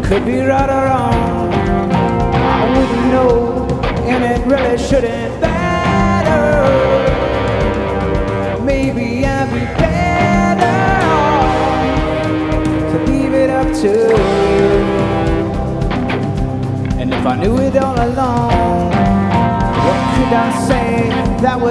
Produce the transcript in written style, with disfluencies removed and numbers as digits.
could be right or wrong. I wouldn't know, and it really shouldn't matter. Maybe I'd be better to leave it up to you. And if I knew it all along, what could I say that would